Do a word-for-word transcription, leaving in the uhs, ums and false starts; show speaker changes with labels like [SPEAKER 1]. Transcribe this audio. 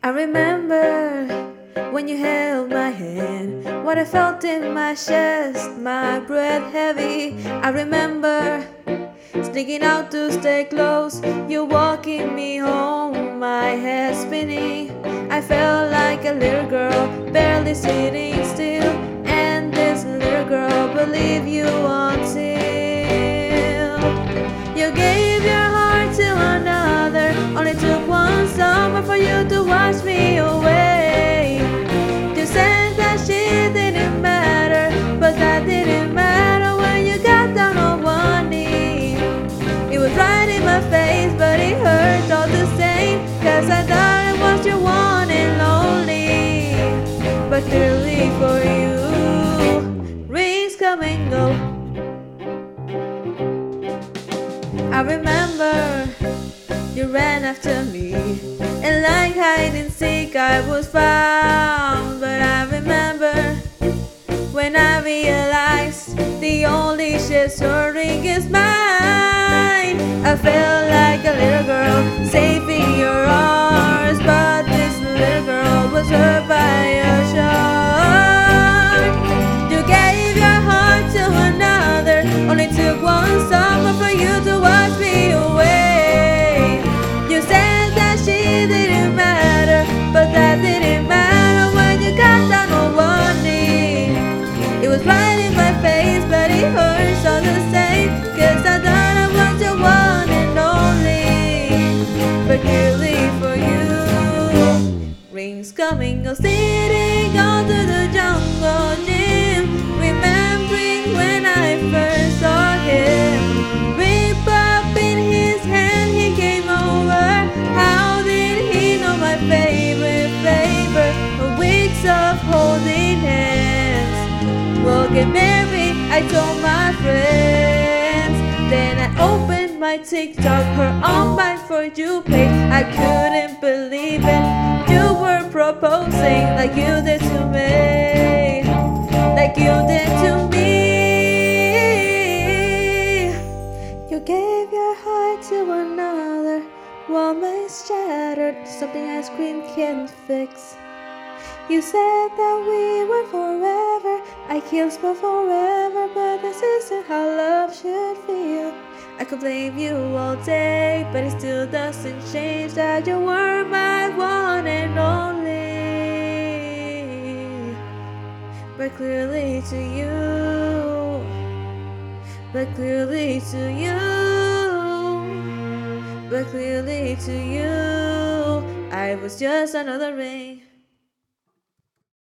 [SPEAKER 1] I remember when you held my hand, what I felt in my chest, my breath heavy. I remember sneaking out to stay close, you walking me home, my head spinning. I felt like a little girl, barely sitting still, and this little girl believed you until you gave your heart to another. Only took one summer for you to wash me away. You said that she didn't matter, but that didn't matter when you got down on one knee. It was right in my face, but it hurt all the same, cause I thought it was your one and only. But clearly for you, rings come and go. I remember you ran after me, and like hide and seek I was found. But I remember when I realized the only shared ring is mine. I felt like a little girl safe in your arms, but this little girl was hurt by a shark. You gave your heart to another, only took one summer for you to wash me away. You said that she didn't matter, but that didn't matter when you got down on one knee. It was right in my face, but it hurts all the same, cause I thought I was your one and only. But clearly for you, rings coming, go sitting on to the jungle gym, remembering when I first saw him. Rip up in his hand, he came over. How did he know my favorite flavor? Weeks of holding hands. We'll get married, I told my friends. Then I opened my TikTok, her on my For You page. I couldn't believe it, you were proposing like you did to me, like you did to me. You gave your heart to another, woman's shattered, something ice cream can't fix. You said that we were forever, I killed for forever, but this isn't how love should feel. I could blame you all day, but it still doesn't change that you were my one and only. But clearly to you, but clearly to you, but clearly to you, I was just another ring.